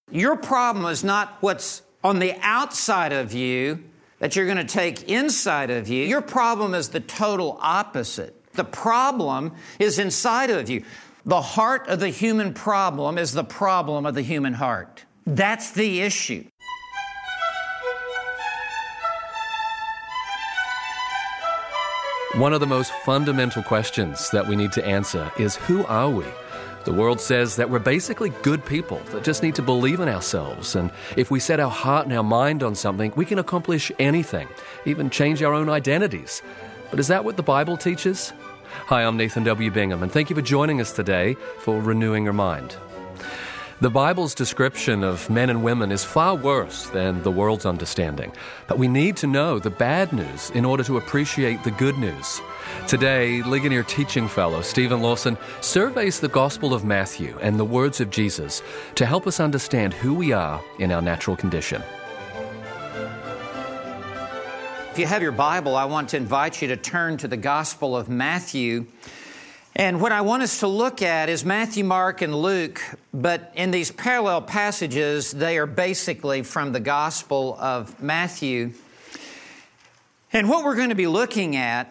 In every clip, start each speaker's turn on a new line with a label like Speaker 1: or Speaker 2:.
Speaker 1: Your problem is not what's on the outside of you that you're going to take inside of you. Your problem is the total opposite. The problem is inside of you. The heart of the human problem is the problem of the human heart. That's the issue.
Speaker 2: One of the most fundamental questions that we need to answer is, who are we? The world says that we're basically good people that just need to believe in ourselves, and if we set our heart and our mind on something, we can accomplish anything, even change our own identities. But is that what the Bible teaches? Hi, I'm Nathan W. Bingham, and thank you for joining us today for Renewing Your Mind. The Bible's description of men and women is far worse than the world's understanding, but we need to know the bad news in order to appreciate the good news. Today, Ligonier Teaching Fellow Stephen Lawson surveys the Gospel of Matthew and the words of Jesus to help us understand who we are in our natural condition.
Speaker 1: If you have your Bible, I want to invite you to turn to the Gospel of Matthew. And what I want us to look at is Matthew, Mark, and Luke, but in these parallel passages, they are basically from the Gospel of Matthew. And what we're going to be looking at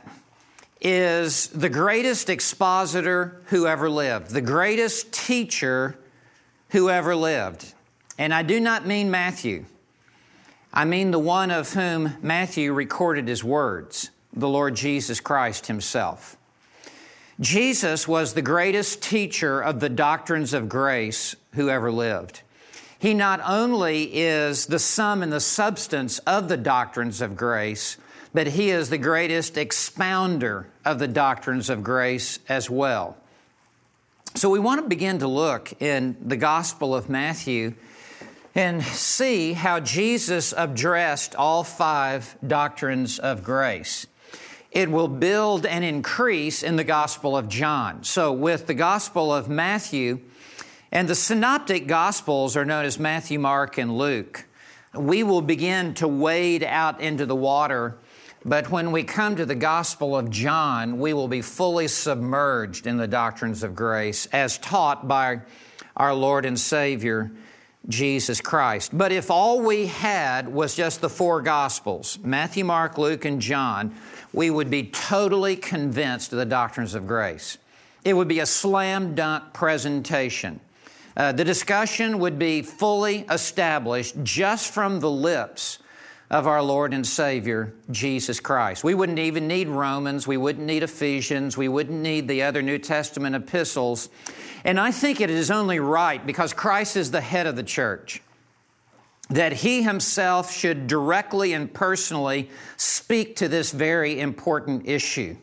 Speaker 1: is the greatest expositor who ever lived, the greatest teacher who ever lived. And I do not mean Matthew. I mean the one of whom Matthew recorded his words, the Lord Jesus Christ himself. Jesus was the greatest teacher of the doctrines of grace who ever lived. He not only is the sum and the substance of the doctrines of grace, but he is the greatest expounder of the doctrines of grace as well. So we want to begin to look in the Gospel of Matthew and see how Jesus addressed all 5 doctrines of grace. It will build and increase in the Gospel of John. So with the Gospel of Matthew, and the synoptic Gospels are known as Matthew, Mark, and Luke, we will begin to wade out into the water, but when we come to the Gospel of John, we will be fully submerged in the doctrines of grace as taught by our Lord and Savior, Jesus Christ. But if all we had was just the 4 Gospels, Matthew, Mark, Luke, and John, we would be totally convinced of the doctrines of grace. It would be a slam dunk presentation. The discussion would be fully established just from the lips of our Lord and Savior, Jesus Christ. We wouldn't even need Romans, we wouldn't need Ephesians, we wouldn't need the other New Testament epistles. And I think it is only right, because Christ is the head of the church, that He Himself should directly and personally speak to this very important issue.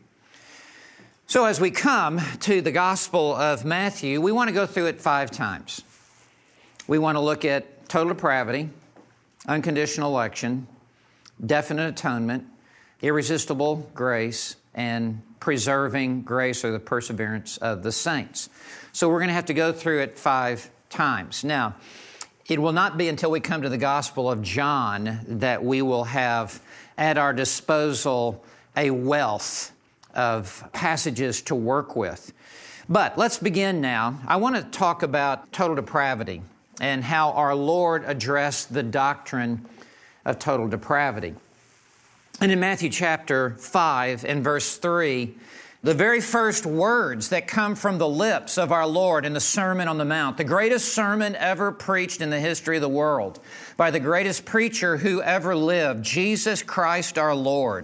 Speaker 1: So as we come to the Gospel of Matthew, we want to go through it 5 times. We want to look at total depravity, unconditional election, definite atonement, irresistible grace, and preserving grace, or the perseverance of the saints. So we're going to have to go through it 5 times. Now, it will not be until we come to the Gospel of John that we will have at our disposal a wealth of passages to work with. But let's begin now. I want to talk about total depravity and how our Lord addressed the doctrine of total depravity. And in Matthew chapter 5 and verse 3, the very first words that come from the lips of our Lord in the Sermon on the Mount, the greatest sermon ever preached in the history of the world by the greatest preacher who ever lived, Jesus Christ our Lord.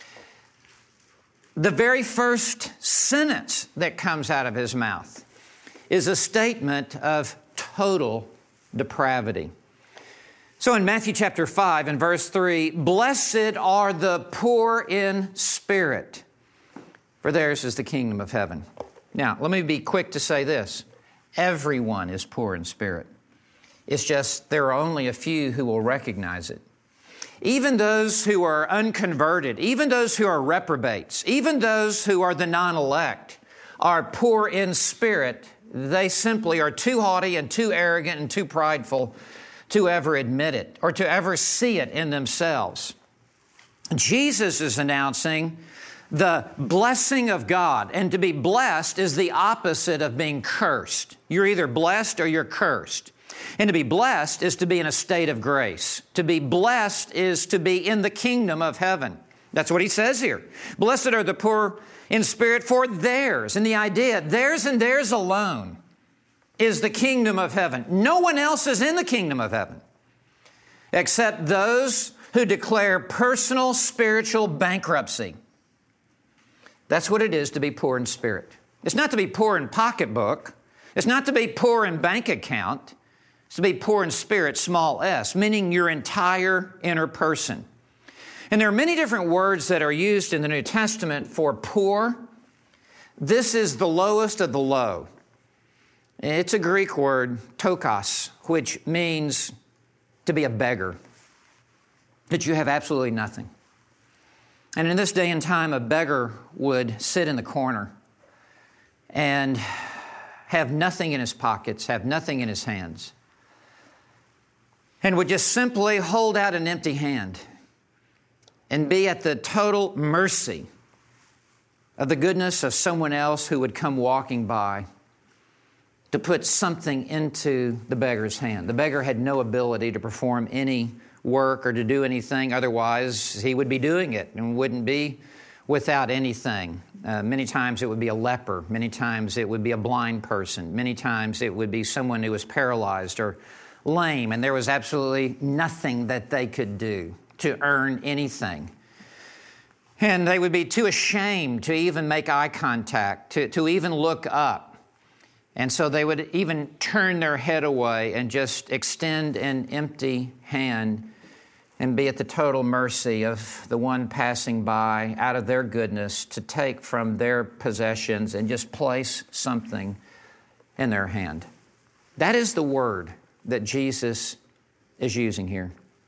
Speaker 1: The very first sentence that comes out of His mouth is a statement of total depravity. So in Matthew chapter 5 and verse 3, "Blessed are the poor in spirit, for theirs is the kingdom of heaven." Now, let me be quick to say this. Everyone is poor in spirit. It's just there are only a few who will recognize it. Even those who are unconverted, even those who are reprobates, even those who are the non-elect are poor in spirit. They simply are too haughty and too arrogant and too prideful to ever admit it or to ever see it in themselves. Jesus is announcing the blessing of God. And to be blessed is the opposite of being cursed. You're either blessed or you're cursed. And to be blessed is to be in a state of grace. To be blessed is to be in the kingdom of heaven. That's what he says here. Blessed are the poor in spirit, for theirs. And the idea, theirs and theirs alone, is the kingdom of heaven. No one else is in the kingdom of heaven except those who declare personal spiritual bankruptcy. That's what it is to be poor in spirit. It's not to be poor in pocketbook. It's not to be poor in bank account. It's to be poor in spirit, small s, meaning your entire inner person. And there are many different words that are used in the New Testament for poor. This is the lowest of the low. It's a Greek word, tokos, which means to be a beggar, that you have absolutely nothing. And in this day and time, a beggar would sit in the corner and have nothing in his pockets, have nothing in his hands, and would just simply hold out an empty hand and be at the total mercy of the goodness of someone else who would come walking by to put something into the beggar's hand. The beggar had no ability to perform any work or to do anything, otherwise he would be doing it and wouldn't be without anything. Many times it would be a leper. Many times it would be a blind person. Many times it would be someone who was paralyzed or lame, and there was absolutely nothing that they could do to earn anything. And they would be too ashamed to even make eye contact, to even look up. And so they would even turn their head away and just extend an empty hand and be at the total mercy of the one passing by out of their goodness to take from their possessions and just place something in their hand. That is the word that Jesus is using here.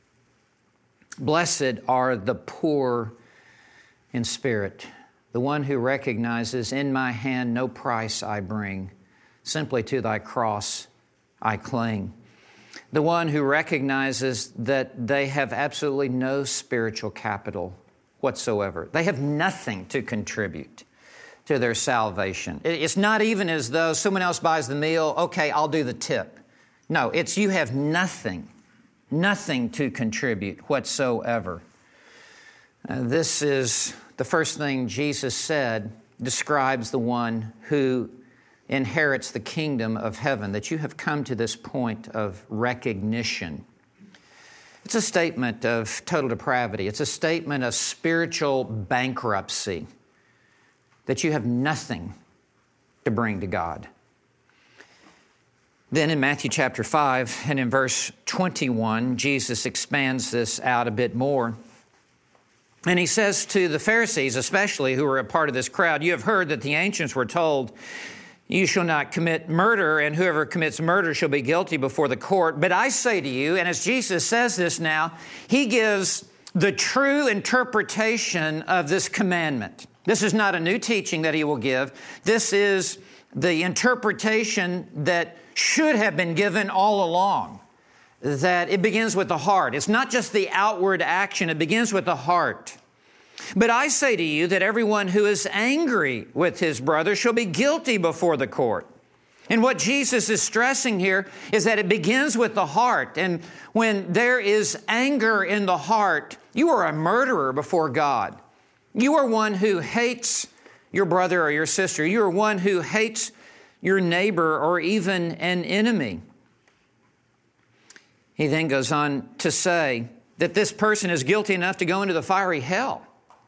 Speaker 1: Blessed are the poor in spirit, the one who recognizes, in my hand no price I bring, simply to thy cross I cling. The one who recognizes that they have absolutely no spiritual capital whatsoever. They have nothing to contribute to their salvation. It's not even as though someone else buys the meal, okay, I'll do the tip. No, it's you have nothing to contribute whatsoever. This is the first thing Jesus said, describes the one who inherits the kingdom of heaven, that you have come to this point of recognition. It's a statement of total depravity. It's a statement of spiritual bankruptcy, that you have nothing to bring to God. Then in Matthew chapter 5 and in verse 21, Jesus expands this out a bit more. And he says to the Pharisees, especially, who were a part of this crowd, you have heard that the ancients were told, you shall not commit murder, and whoever commits murder shall be guilty before the court. But I say to you, and as Jesus says this now, he gives the true interpretation of this commandment. This is not a new teaching that he will give. This is the interpretation that should have been given all along, that it begins with the heart. It's not just the outward action, it begins with the heart. But I say to you that everyone who is angry with his brother shall be guilty before the court. And what Jesus is stressing here is that it begins with the heart. And when there is anger in the heart, you are a murderer before God. You are one who hates your brother or your sister. You are one who hates your neighbor or even an enemy. He then goes on to say that this person is guilty enough to go into the fiery hell.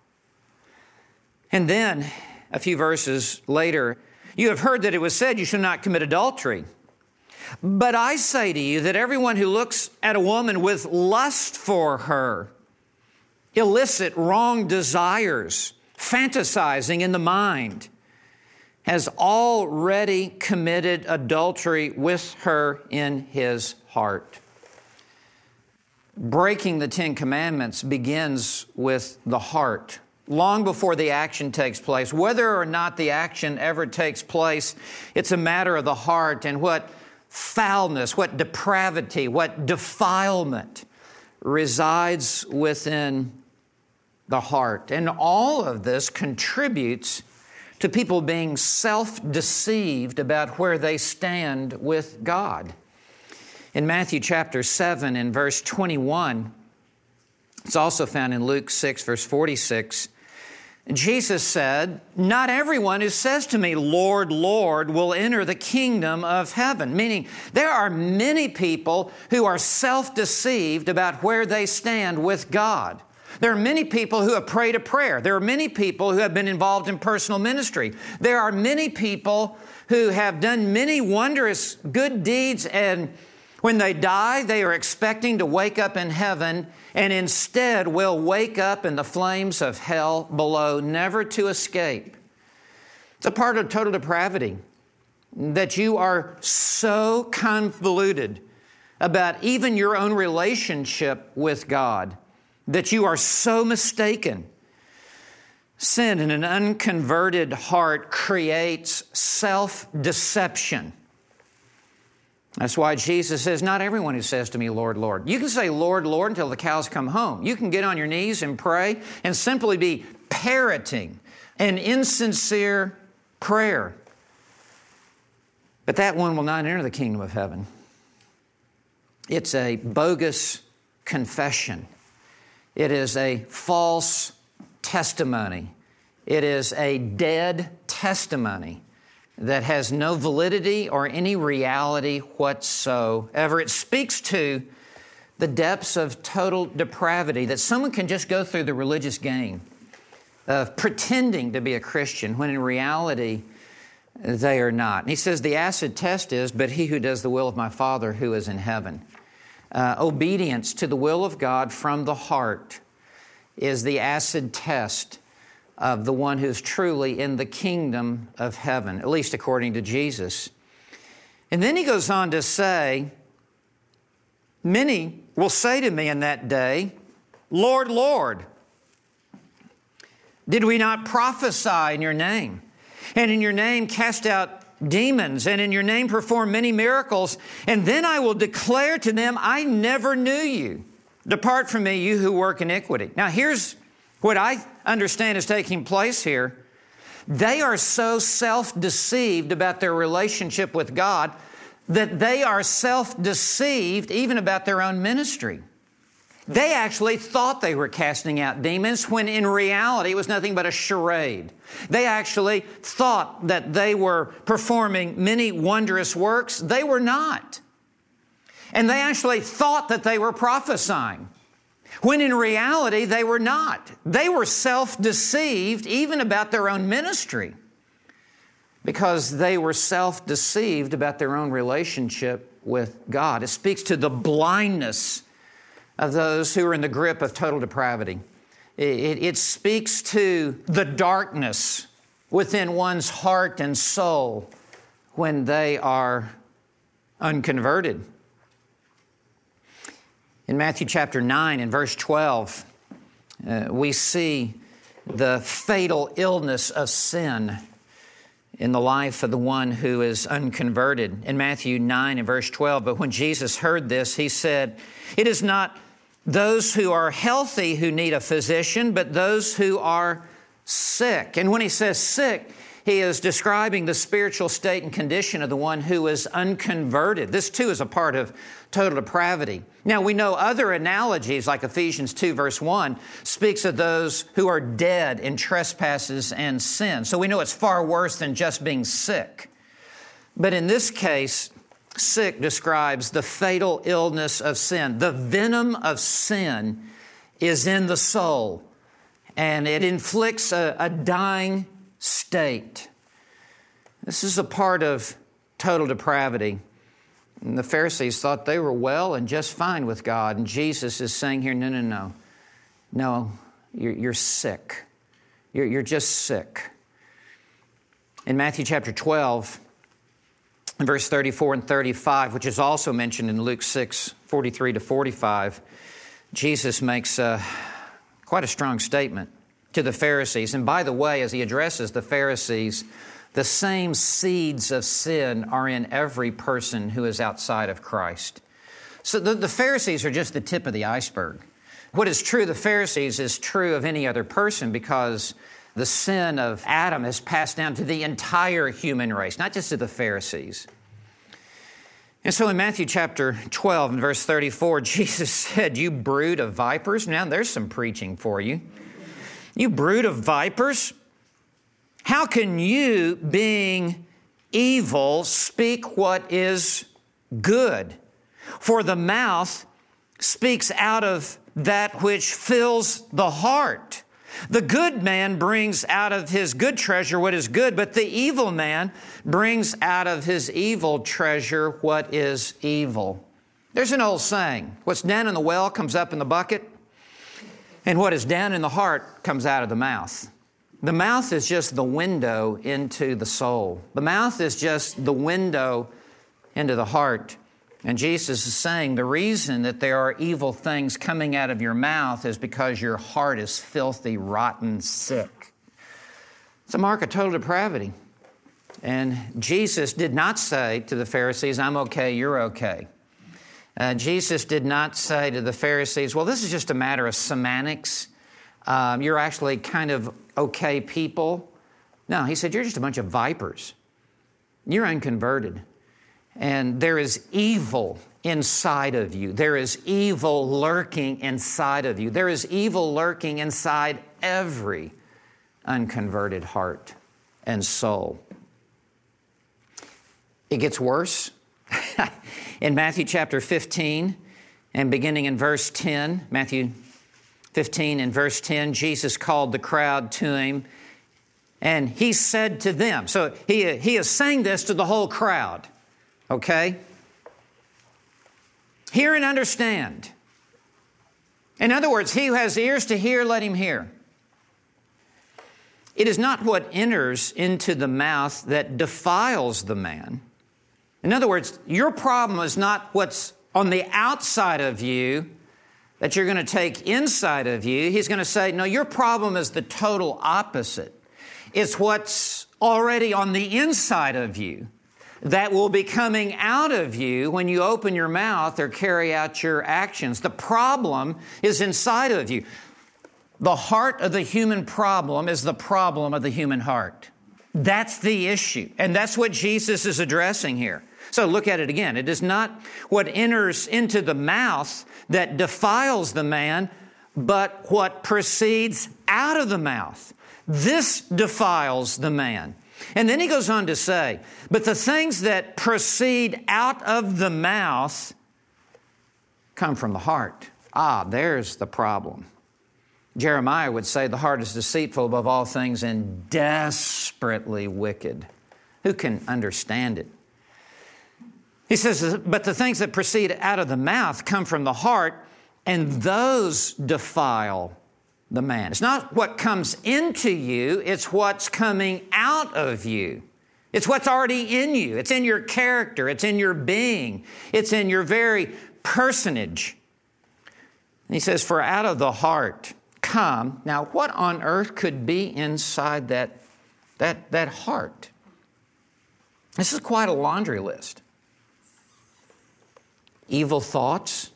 Speaker 1: And then, a few verses later, you have heard that it was said you shall not commit adultery. But I say to you that everyone who looks at a woman with lust for her, illicit, wrong desires, fantasizing in the mind, has already committed adultery with her in his heart. Breaking the Ten Commandments begins with the heart. Long before the action takes place, whether or not the action ever takes place, it's a matter of the heart and what foulness, what depravity, what defilement resides within the heart. And all of this contributes to people being self-deceived about where they stand with God. In Matthew chapter 7 and verse 21, it's also found in Luke 6, verse 46, Jesus said, "Not everyone who says to me, 'Lord, Lord,' will enter the kingdom of heaven." Meaning, there are many people who are self-deceived about where they stand with God. There are many people who have prayed a prayer. There are many people who have been involved in personal ministry. There are many people who have done many wondrous good deeds, and when they die, they are expecting to wake up in heaven, and instead will wake up in the flames of hell below, never to escape. It's a part of total depravity, that you are so convoluted about even your own relationship with God, that you are so mistaken. Sin in an unconverted heart creates self-deception. That's why Jesus says, "Not everyone who says to me, 'Lord, Lord.'" You can say, "Lord, Lord," until the cows come home. You can get on your knees and pray and simply be parroting an insincere prayer. But that one will not enter the kingdom of heaven. It's a bogus confession. It is a false testimony. It is a dead testimony that has no validity or any reality whatsoever. It speaks to the depths of total depravity, that someone can just go through the religious game of pretending to be a Christian when in reality they are not. And he says the acid test is, "But he who does the will of my Father who is in heaven." Obedience to the will of God from the heart is the acid test of the one who's truly in the kingdom of heaven, at least according to Jesus. And then he goes on to say, "Many will say to me in that day, 'Lord, Lord, did we not prophesy in your name? And in your name cast out demons, and in your name perform many miracles? And then I will declare to them, I never knew you. Depart from me, you who work iniquity.'" Now here's what I understand is taking place here. They are so self-deceived about their relationship with God that they are self-deceived even about their own ministry. They actually thought they were casting out demons when in reality it was nothing but a charade. They actually thought that they were performing many wondrous works. They were not. And they actually thought that they were prophesying, when in reality they were not. They were self-deceived even about their own ministry, because they were self-deceived about their own relationship with God. It speaks to the blindness of those who are in the grip of total depravity. It speaks to the darkness within one's heart and soul when they are unconverted. In Matthew chapter 9 and verse 12, we see the fatal illness of sin in the life of the one who is unconverted. In Matthew 9 and verse 12, "But when Jesus heard this, he said, 'It is not those who are healthy who need a physician, but those who are sick.'" And when he says sick, he is describing the spiritual state and condition of the one who is unconverted. This too is a part of total depravity. Now we know other analogies, like Ephesians 2 verse 1 speaks of those who are dead in trespasses and sin. So we know it's far worse than just being sick. But in this case, sick describes the fatal illness of sin. The venom of sin is in the soul, and it inflicts a dying state. This is a part of total depravity. And the Pharisees thought they were well and just fine with God. And Jesus is saying here, no. No, you're sick. You're just sick. In Matthew chapter 12, verse 34 and 35, which is also mentioned in Luke 6, 43 to 45, Jesus makes quite a strong statement to the Pharisees. And by the way, as he addresses the Pharisees, the same seeds of sin are in every person who is outside of Christ. So the Pharisees are just the tip of the iceberg. What is true of the Pharisees is true of any other person, because the sin of Adam has passed down to the entire human race, not just to the Pharisees. And so in Matthew chapter 12 and verse 34, Jesus said, "You brood of vipers." Now there's some preaching for you. "You brood of vipers, how can you, being evil, speak what is good? For the mouth speaks out of that which fills the heart. The good man brings out of his good treasure what is good, but the evil man brings out of his evil treasure what is evil." There's an old saying, what's down in the well comes up in the bucket, and what is down in the heart comes out of the mouth. The mouth is just the window into the soul. The mouth is just the window into the heart. And Jesus is saying the reason that there are evil things coming out of your mouth is because your heart is filthy, rotten, sick. It's a mark of total depravity. And Jesus did not say to the Pharisees, "I'm okay, you're okay." Jesus did not say to the Pharisees, "Well, this is just a matter of semantics. You're actually kind of okay people." No, he said, "You're just a bunch of vipers. You're unconverted. And there is evil inside of you. There is evil lurking inside of you. There is evil lurking inside every unconverted heart and soul." It gets worse. In Matthew chapter 15 and beginning in verse 10, Matthew 15 and verse 10, Jesus called the crowd to him and he said to them, so he is saying this to the whole crowd. Okay? Hear and understand. In other words, he who has ears to hear, let him hear. It is not what enters into the mouth that defiles the man. In other words, your problem is not what's on the outside of you that you're going to take inside of you. He's going to say, no, your problem is the total opposite. It's what's already on the inside of you that will be coming out of you when you open your mouth or carry out your actions. The problem is inside of you. The heart of the human problem is the problem of the human heart. That's the issue. And that's what Jesus is addressing here. So look at it again. It is not what enters into the mouth that defiles the man, but what proceeds out of the mouth. This defiles the man. And then he goes on to say, but the things that proceed out of the mouth come from the heart. There's the problem. Jeremiah would say the heart is deceitful above all things and desperately wicked. Who can understand it? He says, but the things that proceed out of the mouth come from the heart, and those defile the man. It's not what comes into you, it's what's coming out of you. It's what's already in you. It's in your character. It's in your being. It's in your very personage. And he says, for out of the heart come. Now, what on earth could be inside that heart? This is quite a laundry list. Evil thoughts,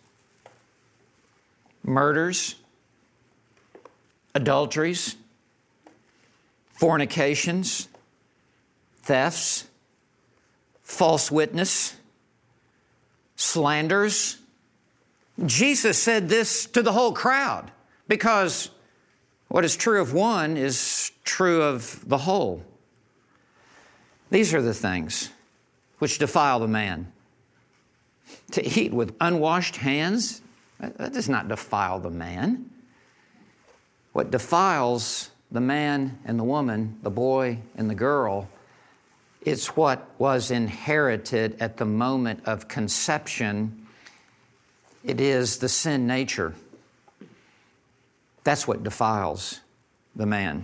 Speaker 1: murders, adulteries, fornications, thefts, false witness, slanders. Jesus said this to the whole crowd because what is true of one is true of the whole. These are the things which defile the man. To eat with unwashed hands, that does not defile the man. What defiles the man and the woman, the boy and the girl, it's what was inherited at the moment of conception. It is the sin nature. That's what defiles the man.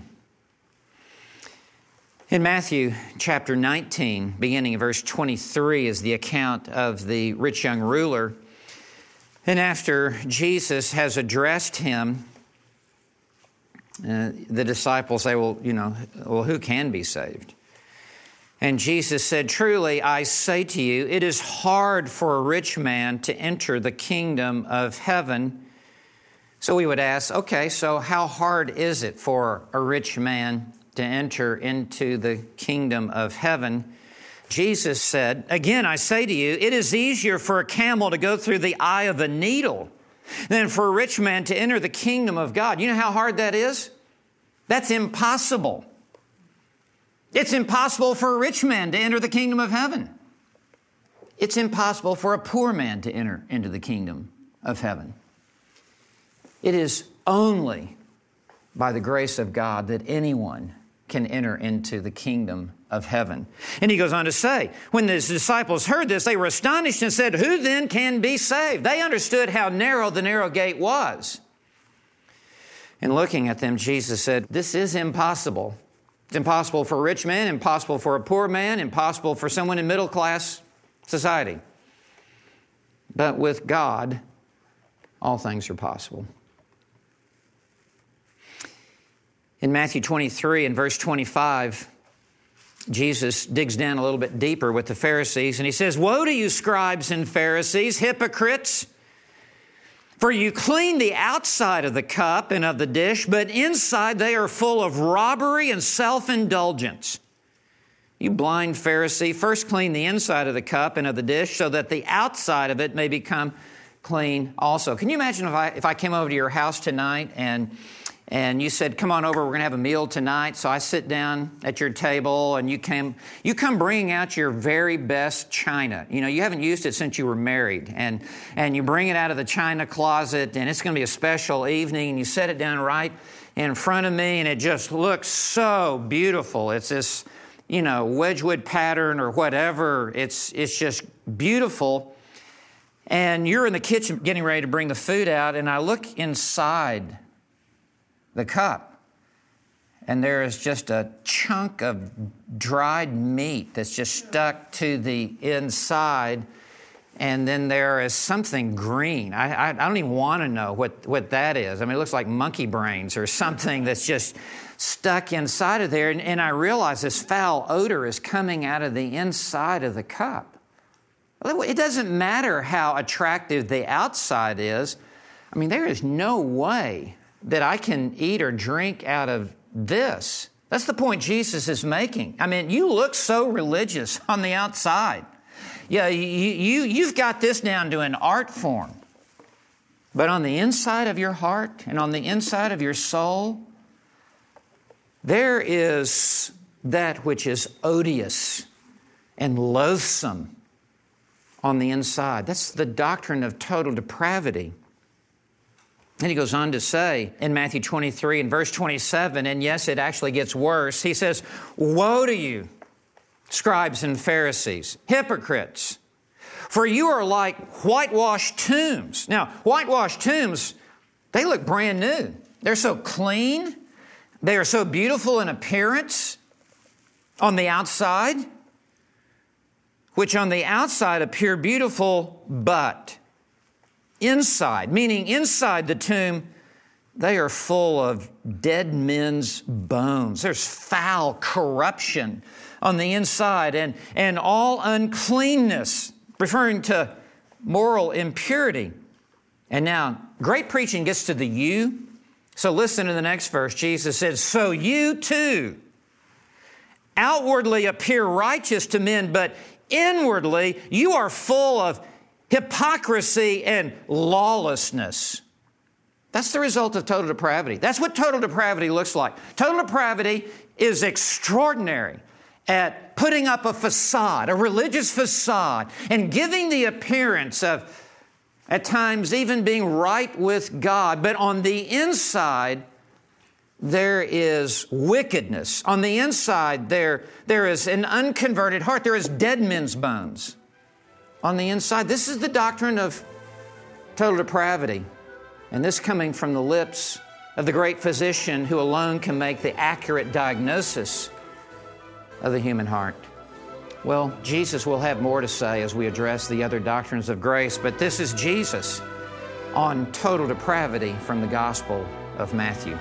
Speaker 1: In Matthew chapter 19, beginning in verse 23, is the account of the rich young ruler. And after Jesus has addressed him, the disciples say, well, who can be saved? And Jesus said, truly, I say to you, it is hard for a rich man to enter the kingdom of heaven. So we would ask, okay, so how hard is it for a rich man to enter into the kingdom of heaven? Jesus said, "Again, I say to you, it is easier for a camel to go through the eye of a needle than for a rich man to enter the kingdom of God." You know how hard that is? That's impossible. It's impossible for a rich man to enter the kingdom of heaven. It's impossible for a poor man to enter into the kingdom of heaven. It is only by the grace of God that anyone can enter into the kingdom of heaven. And he goes on to say, when his disciples heard this, they were astonished and said, "Who then can be saved?" They understood how narrow the narrow gate was. And looking at them, Jesus said, "This is impossible. It's impossible for a rich man, impossible for a poor man, impossible for someone in middle class society. But with God, all things are possible." In Matthew 23 and verse 25, Jesus digs down a little bit deeper with the Pharisees, and he says, "Woe to you, scribes and Pharisees, hypocrites! For you clean the outside of the cup and of the dish, but inside they are full of robbery and self-indulgence. You blind Pharisee, first clean the inside of the cup and of the dish, so that the outside of it may become clean also." Can you imagine if I came over to your house tonight and you said, "Come on over, we're going to have a meal tonight." So I sit down at your table and you come bringing out your very best china. You know, you haven't used it since you were married. And you bring it out of the china closet, and it's going to be a special evening, and you set it down right in front of me, and it just looks so beautiful. It's this, Wedgwood pattern or whatever. It's just beautiful. And you're in the kitchen getting ready to bring the food out, and I look inside the cup, and there is just a chunk of dried meat that's just stuck to the inside, and then there is something green. I don't even want to know what that is. I mean, it looks like monkey brains or something that's just stuck inside of there, and I realize this foul odor is coming out of the inside of the cup. It doesn't matter how attractive the outside is. I mean, there is no way that I can eat or drink out of this. That's the point Jesus is making. I mean, you look so religious on the outside. Yeah, you've got this down to an art form. But on the inside of your heart and on the inside of your soul, there is that which is odious and loathsome on the inside. That's the doctrine of total depravity. And he goes on to say in Matthew 23 and verse 27, and yes, it actually gets worse. He says, "Woe to you, scribes and Pharisees, hypocrites, for you are like whitewashed tombs." Now, whitewashed tombs, they look brand new. They're so clean. They are so beautiful in appearance on the outside, which on the outside appear beautiful, but inside, meaning inside the tomb, they are full of dead men's bones. There's foul corruption on the inside and all uncleanness, referring to moral impurity. And now, great preaching gets to the you. So listen to the next verse. Jesus says, "So you too outwardly appear righteous to men, but inwardly you are full of hypocrisy and lawlessness." That's the result of total depravity. That's what total depravity looks like. Total depravity is extraordinary at putting up a facade, a religious facade, and giving the appearance of, at times, even being right with God. But on the inside, there is wickedness. On the inside, there is an unconverted heart. There is dead men's bones. On the inside, this is the doctrine of total depravity. And this coming from the lips of the great physician who alone can make the accurate diagnosis of the human heart. Well, Jesus will have more to say as we address the other doctrines of grace, but this is Jesus on total depravity from the Gospel of Matthew.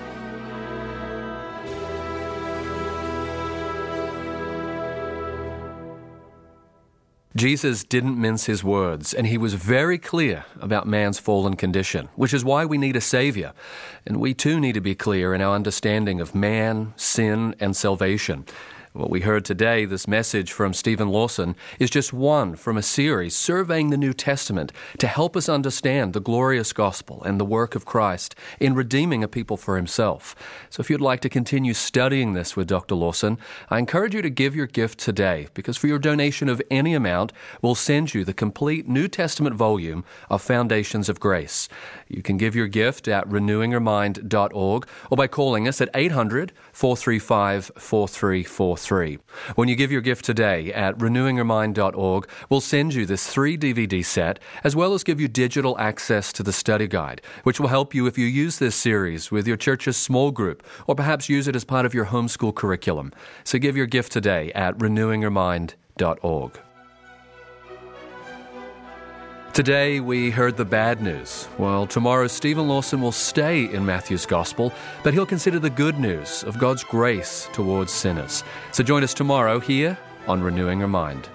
Speaker 2: Jesus didn't mince his words, and he was very clear about man's fallen condition, which is why we need a Savior. And we too need to be clear in our understanding of man, sin, and salvation. What we heard today, this message from Stephen Lawson, is just one from a series surveying the New Testament to help us understand the glorious gospel and the work of Christ in redeeming a people for himself. So if you'd like to continue studying this with Dr. Lawson, I encourage you to give your gift today, because for your donation of any amount, we'll send you the complete New Testament volume of Foundations of Grace. You can give your gift at renewingyourmind.org or by calling us at 800-435-4343. When you give your gift today at renewingyourmind.org, we'll send you this 3 DVD set, as well as give you digital access to the study guide, which will help you if you use this series with your church's small group, or perhaps use it as part of your homeschool curriculum. So give your gift today at renewingyourmind.org. Today we heard the bad news. Well, tomorrow Stephen Lawson will stay in Matthew's Gospel, but he'll consider the good news of God's grace towards sinners. So join us tomorrow here on Renewing Your Mind.